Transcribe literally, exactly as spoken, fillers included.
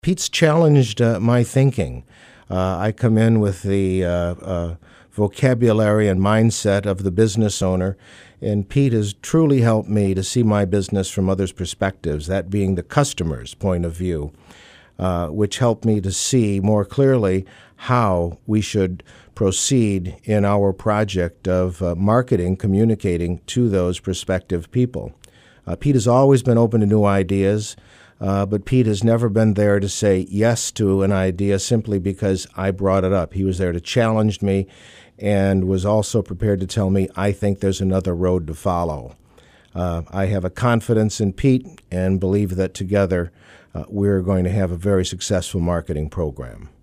Pete's challenged uh, my thinking. Uh, I come in with the uh, uh, vocabulary and mindset of the business owner, and Pete has truly helped me to see my business from others' perspectives, that being the customer's point of view, uh, which helped me to see more clearly how we should proceed in our project of uh, marketing, communicating to those prospective people. Uh, Pete has always been open to new ideas. Uh, but Pete has never been there to say yes to an idea simply because I brought it up. He was there to challenge me and was also prepared to tell me, I think there's another road to follow. Uh, I have a confidence in Pete and believe that together uh, we're going to have a very successful marketing program.